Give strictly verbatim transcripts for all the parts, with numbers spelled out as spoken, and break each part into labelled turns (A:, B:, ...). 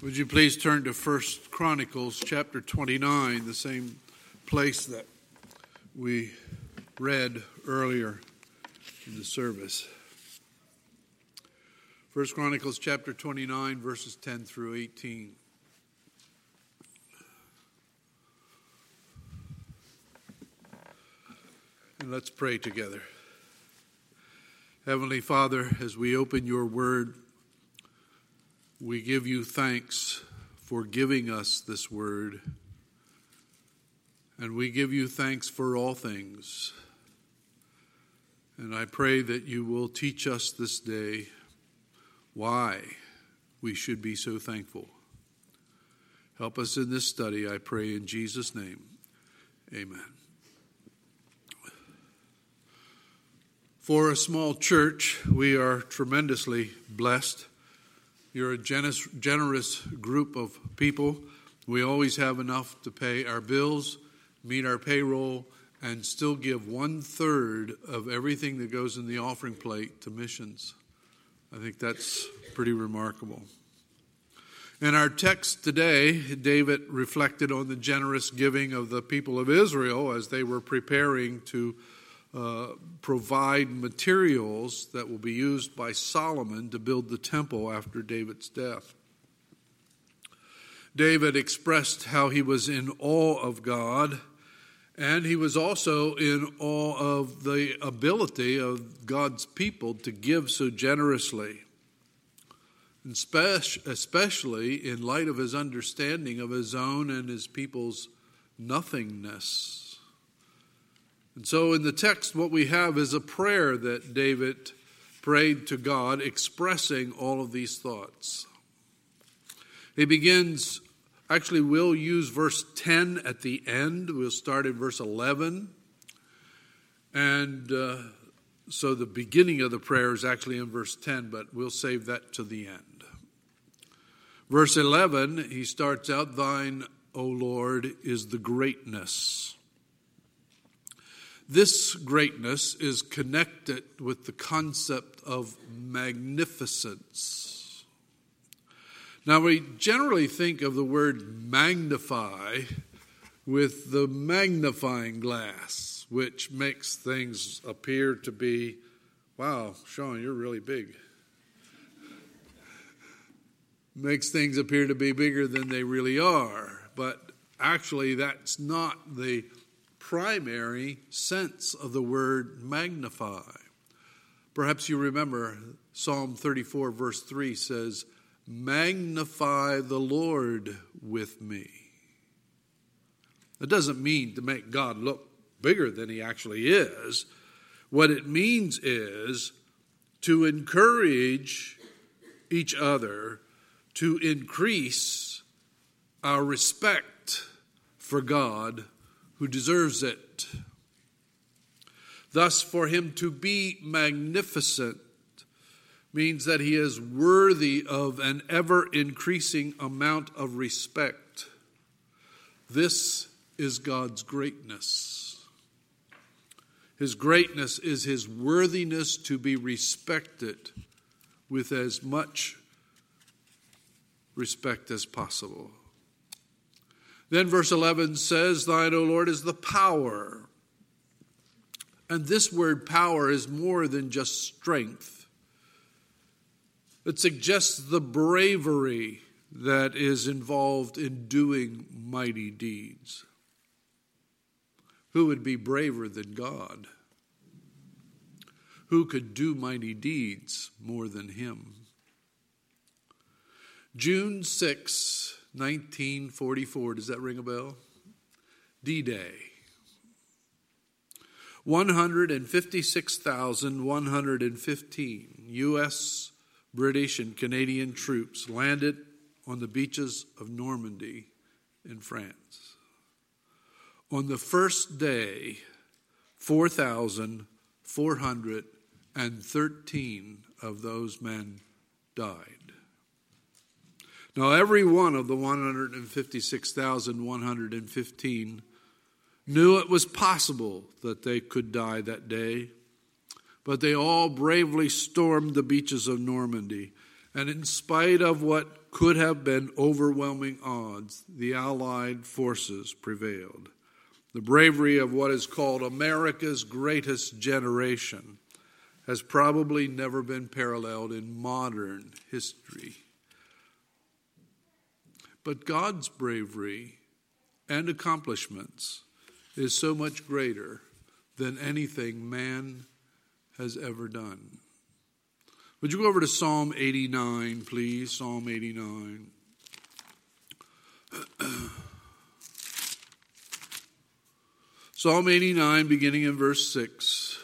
A: Would you please turn to First Chronicles chapter twenty-nine, the same place that we read earlier in the service. First Chronicles chapter twenty-nine, verses ten through eighteen. And let's pray together. Heavenly Father, as we open your word, we give you thanks for giving us this word, and we give you thanks for all things. And I pray that you will teach us this day why we should be so thankful. Help us in this study, I pray in Jesus' name. Amen. For a small church, we are tremendously blessed. You're a generous, generous group of people. We always have enough to pay our bills, meet our payroll, and still give one-third of everything that goes in the offering plate to missions. I think that's pretty remarkable. In our text today, David reflected on the generous giving of the people of Israel as they were preparing to Uh, provide materials that will be used by Solomon to build the temple after David's death. David expressed how he was in awe of God, and he was also in awe of the ability of God's people to give so generously, especially in light of his understanding of his own and his people's nothingness. And so in the text, what we have is a prayer that David prayed to God, expressing all of these thoughts. He begins, actually we'll use verse ten at the end. We'll start in verse eleven. And uh, so the beginning of the prayer is actually in verse ten, but we'll save that to the end. Verse eleven, he starts out, "Thine, O Lord, is the greatness." This greatness is connected with the concept of magnificence. Now, we generally think of the word magnify with the magnifying glass, which makes things appear to be, wow, Sean, you're really big. Makes things appear to be bigger than they really are. But actually, that's not the primary sense of the word magnify. Perhaps you remember Psalm thirty-four verse three says, "Magnify the Lord with me." That doesn't mean to make God look bigger than he actually is. What it means is to encourage each other to increase our respect for God, who deserves it. Thus, for him to be magnificent means that he is worthy of an ever-increasing amount of respect. This is God's greatness. His greatness is his worthiness to be respected with as much respect as possible. Then verse eleven says, "Thine, O Lord, is the power." And this word power is more than just strength. It suggests the bravery that is involved in doing mighty deeds. Who would be braver than God? Who could do mighty deeds more than him? June sixth, nineteen forty-four, does that ring a bell? D-Day. one hundred fifty-six thousand one hundred fifteen U S, British, and Canadian troops landed on the beaches of Normandy in France. On the first day, four thousand four hundred thirteen of those men died. Now, every one of the one hundred fifty-six thousand one hundred fifteen knew it was possible that they could die that day, but they all bravely stormed the beaches of Normandy. And in spite of what could have been overwhelming odds, the Allied forces prevailed. The bravery of what is called America's greatest generation has probably never been paralleled in modern history. But God's bravery and accomplishments is so much greater than anything man has ever done. Would you go over to Psalm eighty-nine, please? Psalm eighty-nine. Psalm eighty-nine, beginning in verse six.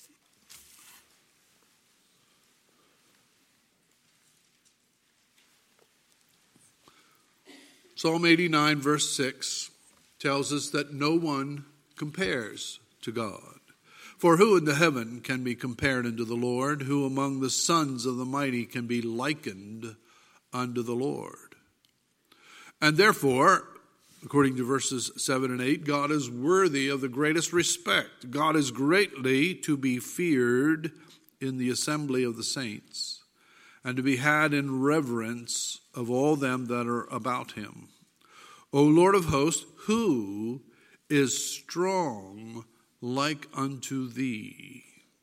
A: Psalm eighty-nine, verse six tells us that no one compares to God. For who in the heaven can be compared unto the Lord? Who among the sons of the mighty can be likened unto the Lord? And therefore, according to verses seven and eight, God is worthy of the greatest respect. God is greatly to be feared in the assembly of the saints, and to be had in reverence of all them that are about him. O Lord of hosts, who is strong like unto thee?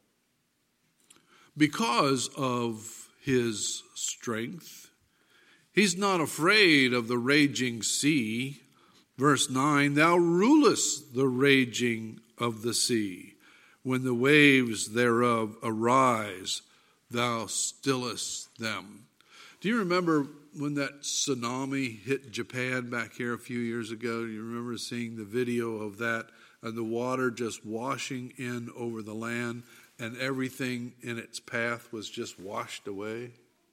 A: Because of his strength, he's not afraid of the raging sea. Verse nine, thou rulest the raging of the sea. When the waves thereof arise, thou stillest them. Do you remember when that tsunami hit Japan back here a few years ago? Do you remember seeing the video of that and the water just washing in over the land and everything in its path was just washed away?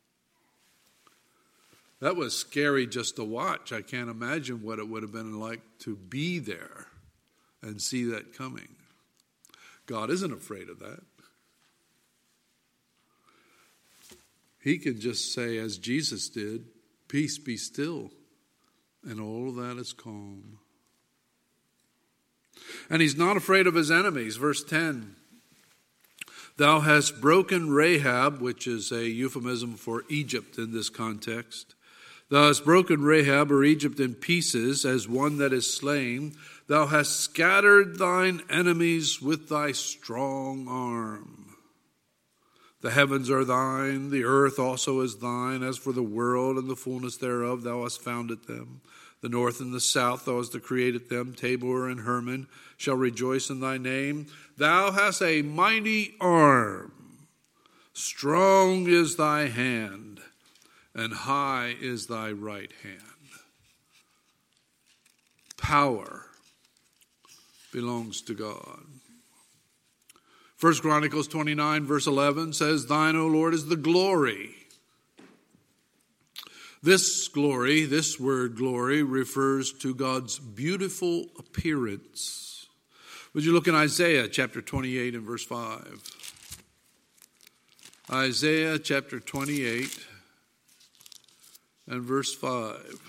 A: That was scary just to watch. I can't imagine what it would have been like to be there and see that coming. God isn't afraid of that. He can just say, as Jesus did, peace be still, and all of that is calm. And he's not afraid of his enemies. Verse ten, thou hast broken Rahab, which is a euphemism for Egypt in this context. Thou hast broken Rahab, or Egypt, in pieces as one that is slain. Thou hast scattered thine enemies with thy strong arm. The heavens are thine, the earth also is thine. As for the world and the fullness thereof, thou hast founded them. The north and the south, thou hast created them. Tabor and Hermon shall rejoice in thy name. Thou hast a mighty arm. Strong is thy hand, and high is thy right hand. Power belongs to God. First Chronicles twenty-nine, verse eleven says, thine, O Lord, is the glory. This glory, this word glory, refers to God's beautiful appearance. Would you look in Isaiah chapter twenty-eight and verse five? Isaiah chapter twenty-eight and verse five.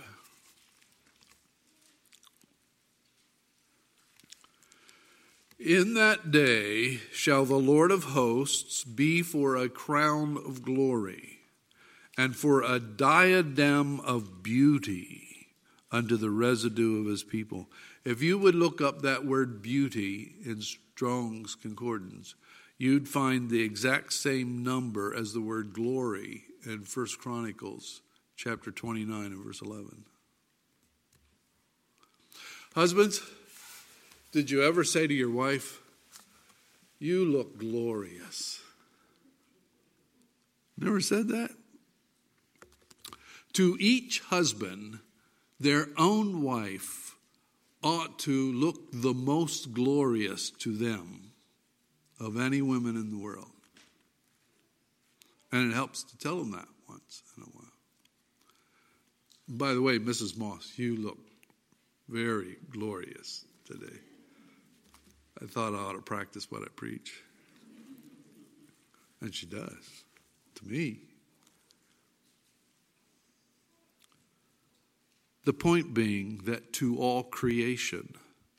A: In that day shall the Lord of hosts be for a crown of glory, and for a diadem of beauty unto the residue of his people. If you would look up that word beauty in Strong's Concordance, you'd find the exact same number as the word glory in First Chronicles chapter twenty-nine and verse eleven. Husbands, did you ever say to your wife, you look glorious? Never said that? To each husband, their own wife ought to look the most glorious to them of any women in the world. And it helps to tell them that once in a while. By the way, Missus Moss, you look very glorious today. I thought I ought to practice what I preach. And she does, to me. The point being that to all creation,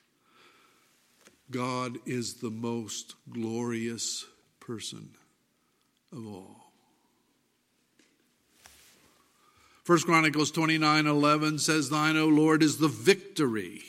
A: God is the most glorious person of all. First Chronicles twenty-nine eleven says, Thine, O Lord, is the victory.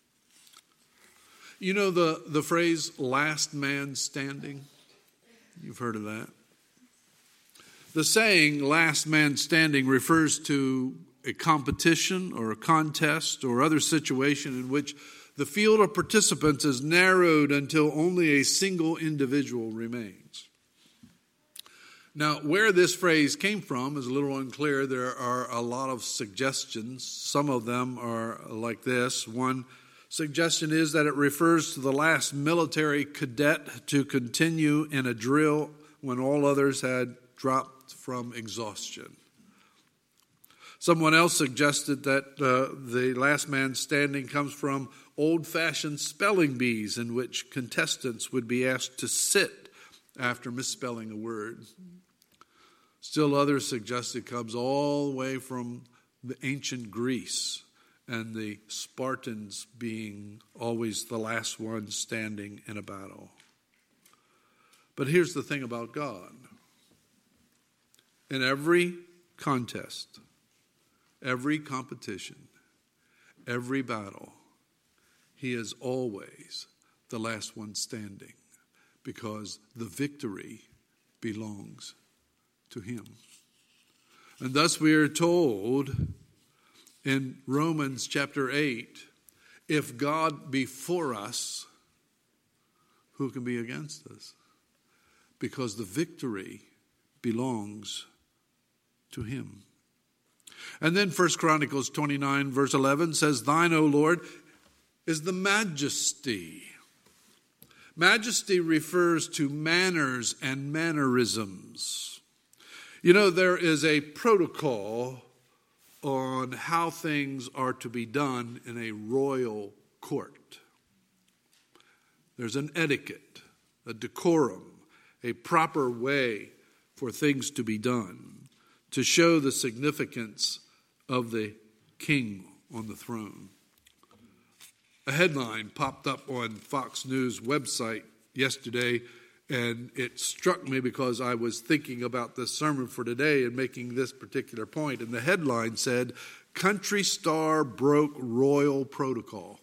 A: You know the, the phrase, last man standing? You've heard of that. The saying, last man standing, refers to a competition or a contest or other situation in which the field of participants is narrowed until only a single individual remains. Now, where this phrase came from is a little unclear. There are a lot of suggestions. Some of them are like this. One suggestion is that it refers to the last military cadet to continue in a drill when all others had dropped from exhaustion. Someone else suggested that uh, the last man standing comes from old-fashioned spelling bees in which contestants would be asked to sit after misspelling a word. Still others suggest it comes all the way from the ancient Greece and the Spartans being always the last one standing in a battle. But here's the thing about God. In every contest, every competition, every battle, he is always the last one standing because the victory belongs to him. And thus we are told in Romans chapter eight, if God be for us, who can be against us? Because the victory belongs to him. And then First Chronicles twenty-nine verse eleven says, Thine, O Lord, is the majesty. Majesty refers to manners and mannerisms. You know, there is a protocol on how things are to be done in a royal court. There's an etiquette, a decorum, a proper way for things to be done to show the significance of the king on the throne. A headline popped up on Fox News website yesterday, and it struck me because I was thinking about this sermon for today and making this particular point. And the headline said, Country star broke royal protocol.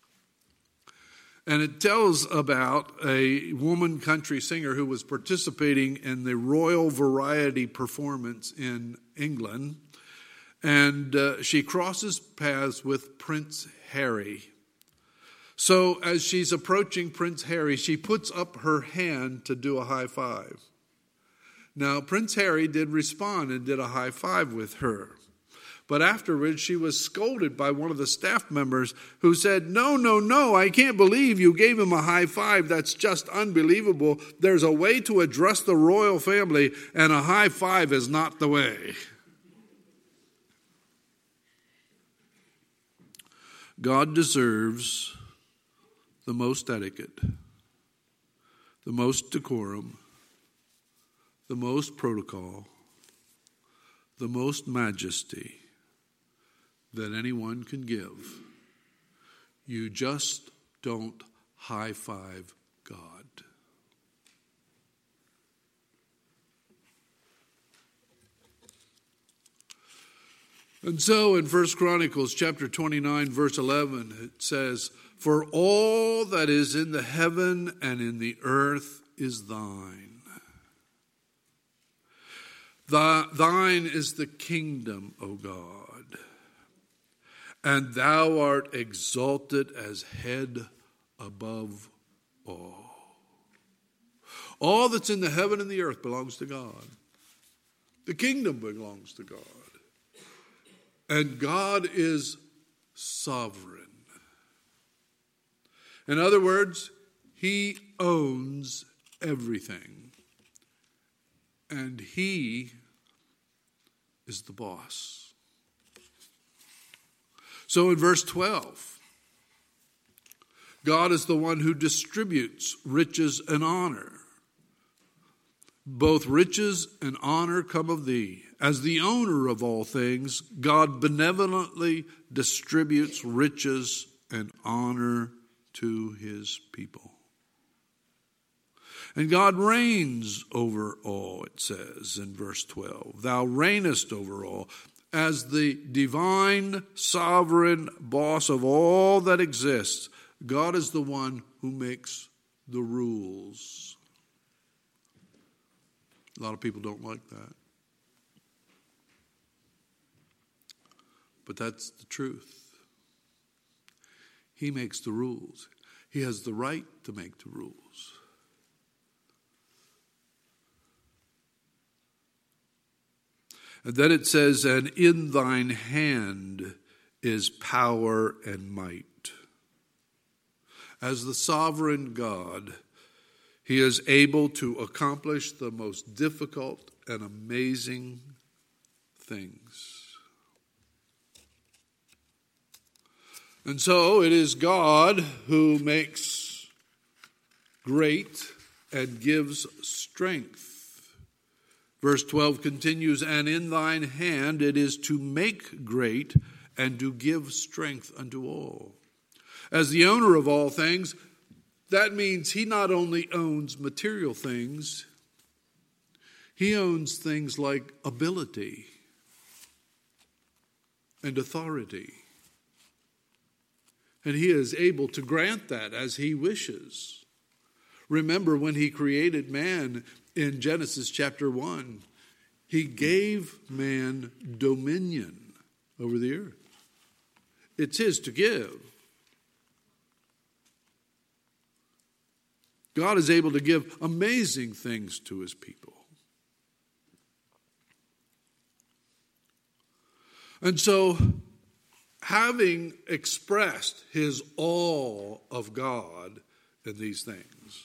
A: And it tells about a woman country singer who was participating in the Royal Variety performance in England. And uh, she crosses paths with Prince Harry. So as she's approaching Prince Harry, she puts up her hand to do a high five. Now, Prince Harry did respond and did a high five with her. But afterwards, she was scolded by one of the staff members who said, no, no, no, I can't believe you gave him a high five. That's just unbelievable. There's a way to address the royal family, and a high five is not the way. God deserves the most etiquette, the most decorum, the most protocol, the most majesty that anyone can give. You just don't high-five God. And so in First Chronicles chapter twenty-nine, verse eleven, it says, For all that is in the heaven and in the earth is thine. Thine is the kingdom, O God, and thou art exalted as head above all. All that's in the heaven and the earth belongs to God. The kingdom belongs to God. And God is sovereign. In other words, he owns everything. And he is the boss. So in verse twelve, God is the one who distributes riches and honor. Both riches and honor come of thee. As the owner of all things, God benevolently distributes riches and honor to his people. And God reigns over all, it says in verse twelve. Thou reignest over all. as the divine, sovereign boss of all that exists, God is the one who makes the rules. A lot of people don't like that. But that's the truth. He makes the rules. He has the right to make the rules. And then it says, and in thine hand is power and might. As the sovereign God, he is able to accomplish the most difficult and amazing things. And so it is God who makes great and gives strength. Verse twelve continues, and in thine hand it is to make great and to give strength unto all. As the owner of all things, that means he not only owns material things, he owns things like ability and authority. And he is able to grant that as he wishes. Remember when he created man in Genesis chapter one, he gave man dominion over the earth. It's his to give. God is able to give amazing things to his people. And so, having expressed his awe of God in these things,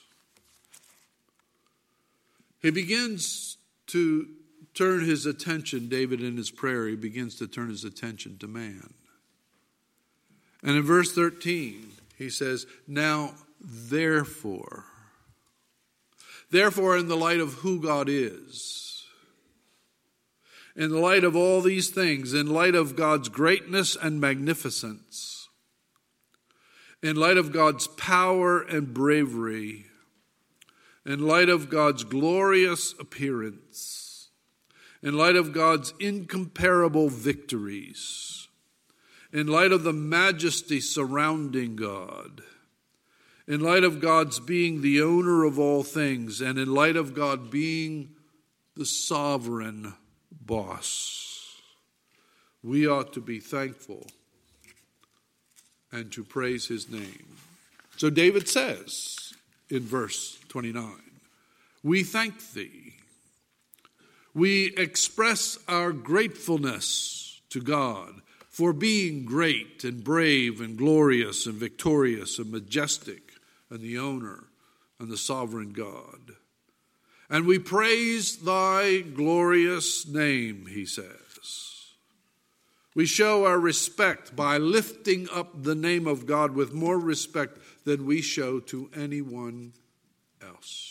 A: he begins to turn his attention, David in his prayer, he begins to turn his attention to man. And in verse thirteen, he says, now therefore, therefore in the light of who God is, in the light of all these things, in light of God's greatness and magnificence, in light of God's power and bravery, in light of God's glorious appearance, in light of God's incomparable victories, in light of the majesty surrounding God, in light of God's being the owner of all things, and in light of God being the sovereign boss, we ought to be thankful and to praise his name. So David says in verse twenty-nine, we thank thee. We express our gratefulness to God for being great and brave and glorious and victorious and majestic and the owner and the sovereign God. And we praise thy glorious name, he says. We show our respect by lifting up the name of God with more respect than we show to anyone else.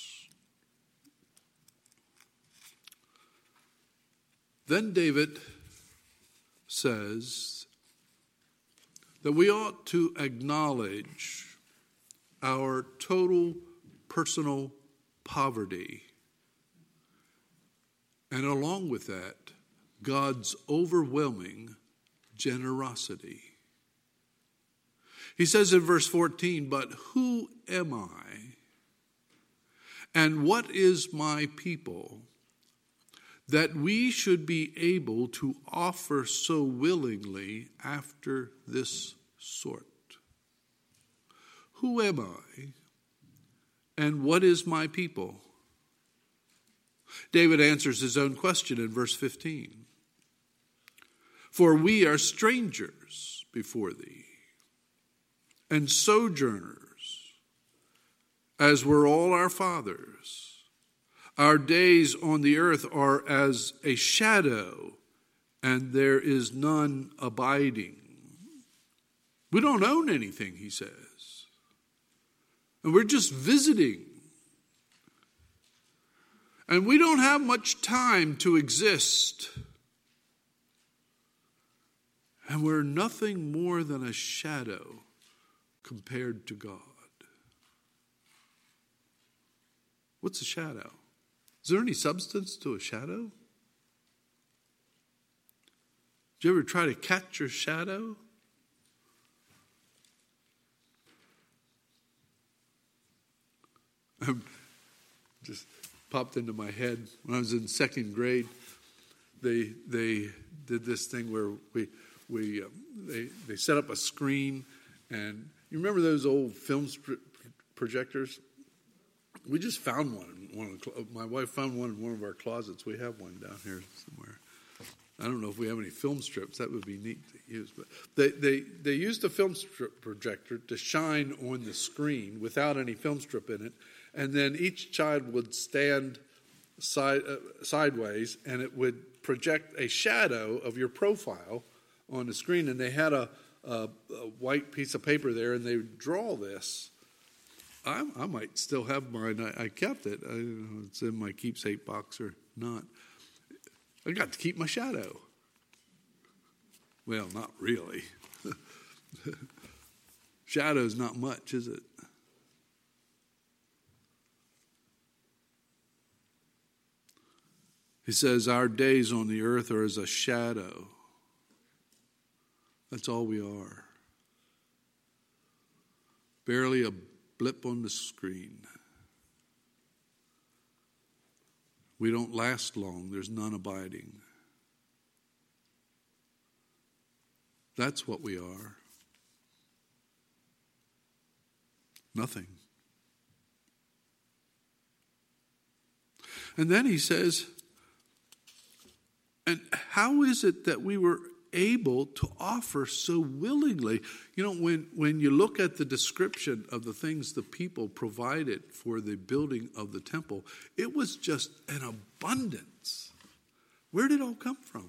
A: Then David says that we ought to acknowledge our total personal poverty, and along with that, God's overwhelming generosity. He says in verse fourteen, but who am I, and what is my people, that we should be able to offer so willingly after this sort? Who am I, and what is my people? David answers his own question in verse fifteen. For we are strangers before thee, and sojourners, as were all our fathers. Our days on the earth are as a shadow, and there is none abiding. We don't own anything, he says. And we're just visiting. And we don't have much time to exist. And we're nothing more than a shadow compared to God. What's a shadow? Is there any substance to a shadow? Did you ever try to catch your shadow? Um, just popped into my head when I was in second grade. They they did this thing where we we uh, they they set up a screen, and you remember those old film sp- projectors? We just found one. One of the, my wife found one in one of our closets. We have one down here somewhere. I don't know if we have any film strips. That would be neat to use. But they they they used a film strip projector to shine on the screen without any film strip in it, and then each child would stand side uh, sideways, and it would project a shadow of your profile on the screen. And they had a, a, a white piece of paper there, and they would draw this. I, I might still have mine. I, I kept it. I don't know if it's in my keepsake box or not. I got to keep my shadow. Well, not really. Shadow's not much, is it? He says, our days on the earth are as a shadow. That's all we are. Barely a blip on the screen. We don't last long. There's none abiding. That's what we are. Nothing. And then he says, and how is it that we were able to offer so willingly? You know, when, when you look at the description of the things the people provided for the building of the temple, it was just an abundance. Where did it all come from?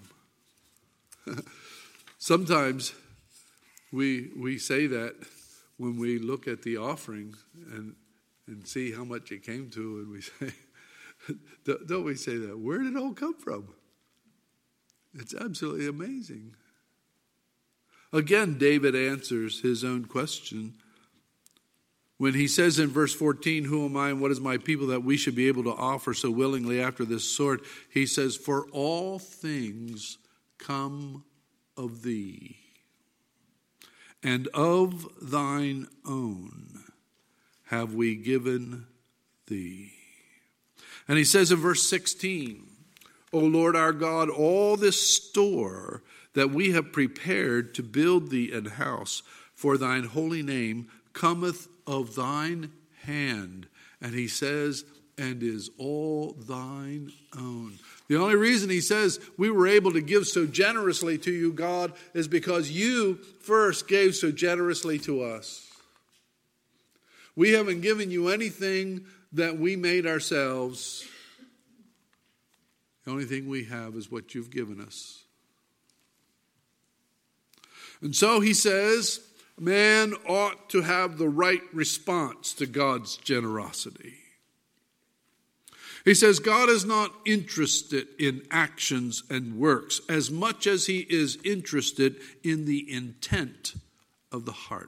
A: Sometimes we we say that when we look at the offering and and see how much it came to, and we say, don't we say that? Where did it all come from? It's absolutely amazing. Again, David answers his own question when he says in verse fourteen, who am I and what is my people that we should be able to offer so willingly after this sort? He says, for all things come of thee, and of thine own have we given thee. And he says in verse sixteen, O Lord our God, all this store that we have prepared to build thee an house for thine holy name cometh of thine hand. And he says, and is all thine own. The only reason he says we were able to give so generously to you, God, is because you first gave so generously to us. We haven't given you anything that we made ourselves. The only thing we have is what you've given us. And so he says, man ought to have the right response to God's generosity. He says God is not interested in actions and works as much as he is interested in the intent of the heart.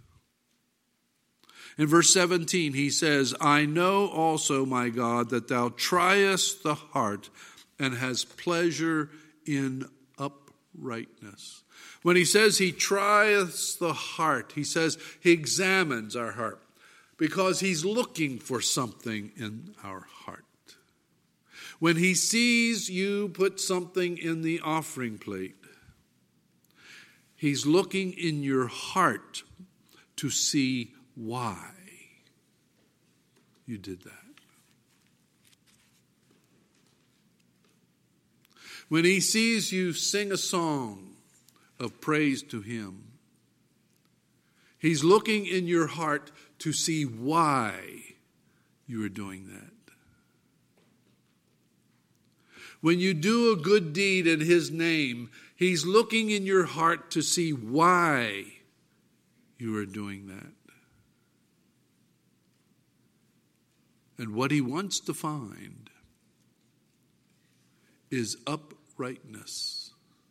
A: In verse seventeen, he says, I know also, my God, that thou triest the heart and has pleasure in uprightness. When he says he trieth the heart, he says he examines our heart because he's looking for something in our heart. When he sees you put something in the offering plate, he's looking in your heart to see why you did that. When he sees you sing a song of praise to him, he's looking in your heart to see why you are doing that. When you do a good deed in his name, he's looking in your heart to see why you are doing that. And what he wants to find is uprightness.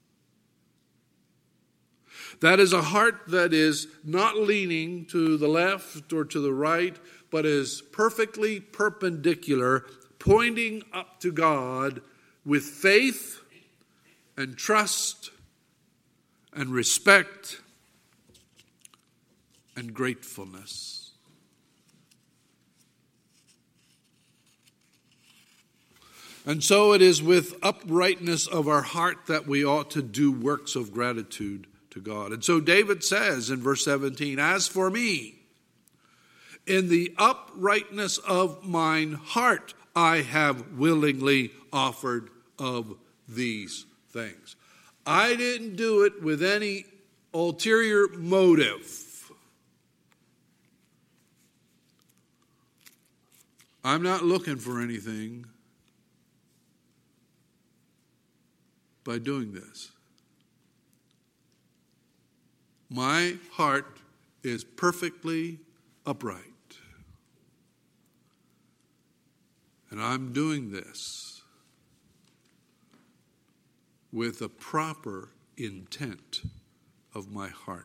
A: That is a heart that is not leaning to the left or to the right, but is perfectly perpendicular, pointing up to God with faith and trust and respect and gratefulness. And so it is with uprightness of our heart that we ought to do works of gratitude to God. And so David says in verse seventeen, as for me, in the uprightness of mine heart, I have willingly offered of these things. I didn't do it with any ulterior motive. I'm not looking for anything by doing this. My heart is perfectly upright. And I'm doing this with a proper intent of my heart.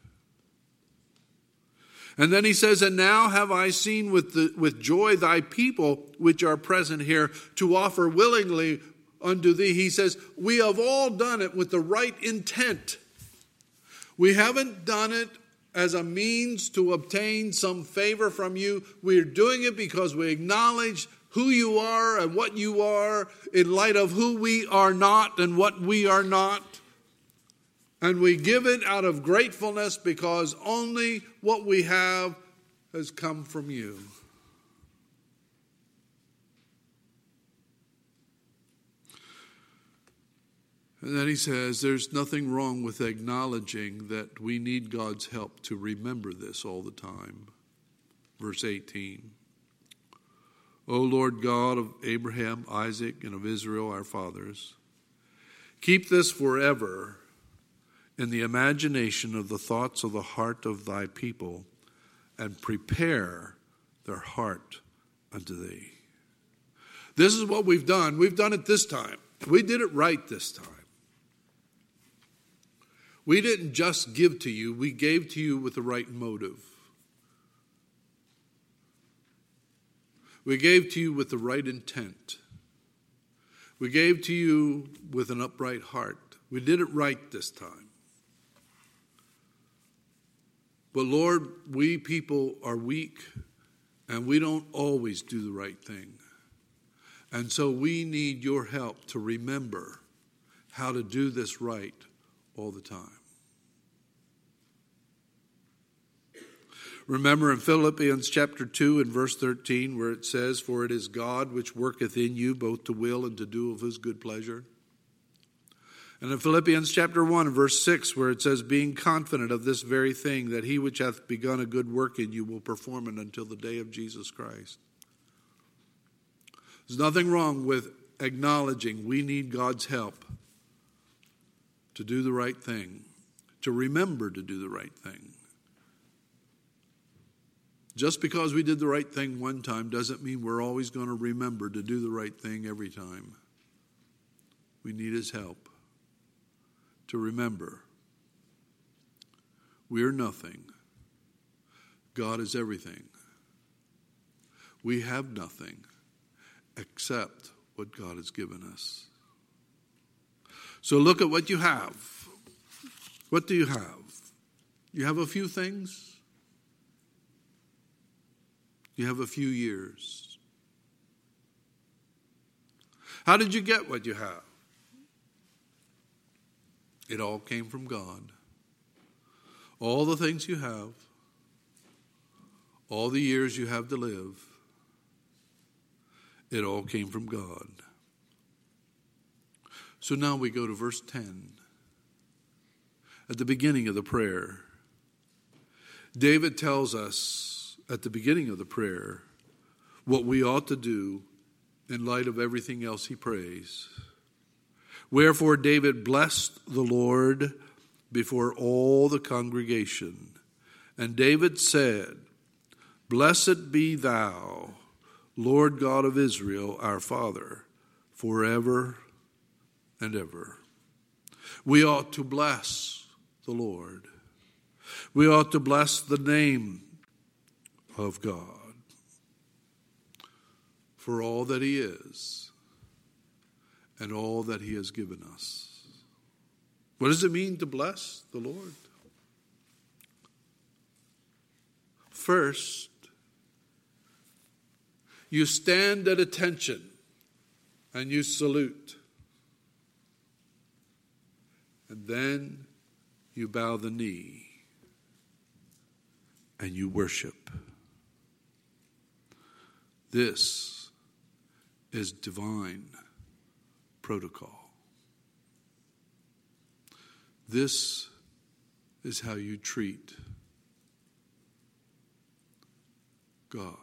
A: And then he says, and now have I seen with the, with joy thy people which are present here to offer willingly unto thee. He says, we have all done it with the right intent. We haven't done it as a means to obtain some favor from you. We're doing it because we acknowledge who you are and what you are in light of who we are not and what we are not. And we give it out of gratefulness because only what we have has come from you. And then he says, there's nothing wrong with acknowledging that we need God's help to remember this all the time. Verse eighteen. O Lord God of Abraham, Isaac, and of Israel, our fathers, keep this forever in the imagination of the thoughts of the heart of thy people, and prepare their heart unto thee. This is what we've done. We've done it this time. We did it right this time. We didn't just give to you, we gave to you with the right motive. We gave to you with the right intent. We gave to you with an upright heart. We did it right this time. But Lord, we people are weak and we don't always do the right thing. And so we need your help to remember how to do this right all the time. Remember in Philippians chapter two and verse thirteen where it says, for it is God which worketh in you both to will and to do of his good pleasure. And in Philippians chapter one and verse six where it says, being confident of this very thing, that he which hath begun a good work in you will perform it until the day of Jesus Christ. There's nothing wrong with acknowledging we need God's help to do the right thing, to remember to do the right thing. Just because we did the right thing one time doesn't mean we're always going to remember to do the right thing every time. We need his help to remember we are nothing. God is everything. We have nothing except what God has given us. So look at what you have. What do you have? You have a few things. You have a few years. How did you get what you have? It all came from God. All the things you have, all the years you have to live, it all came from God. So now we go to verse ten. At the beginning of the prayer, David tells us at the beginning of the prayer what we ought to do in light of everything else he prays. Wherefore David blessed the Lord before all the congregation. And David said, blessed be thou, Lord God of Israel, our Father, forever and ever. We ought to bless the Lord. We ought to bless the name of God for all that he is and all that he has given us. What does it mean to bless the Lord? First, you stand at attention and you salute. And then you bow the knee and you worship. This is divine protocol. This is how you treat God.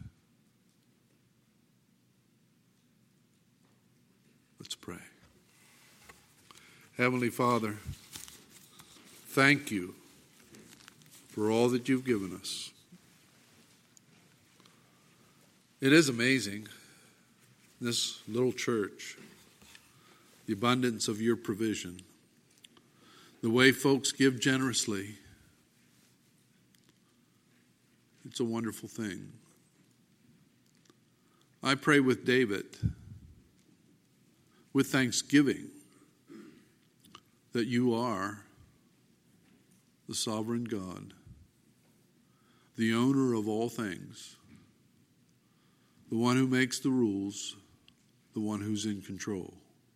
A: Let's pray. Heavenly Father, thank you for all that you've given us. It is amazing, this little church, the abundance of your provision, the way folks give generously. It's a wonderful thing. I pray with David, with thanksgiving, that you are the sovereign God, the owner of all things, the one who makes the rules, the one who's in control.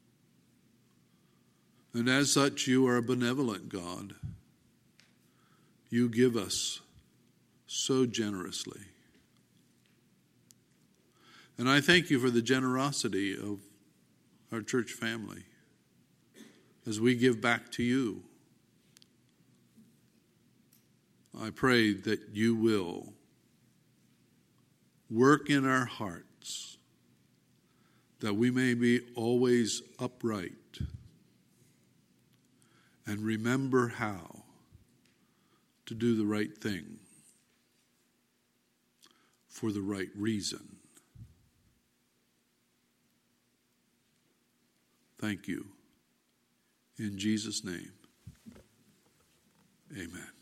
A: And as such, you are a benevolent God. You give us so generously. And I thank you for the generosity of our church family as we give back to you. I pray that you will work in our hearts that we may be always upright and remember how to do the right thing for the right reason. Thank you. In Jesus' name, amen.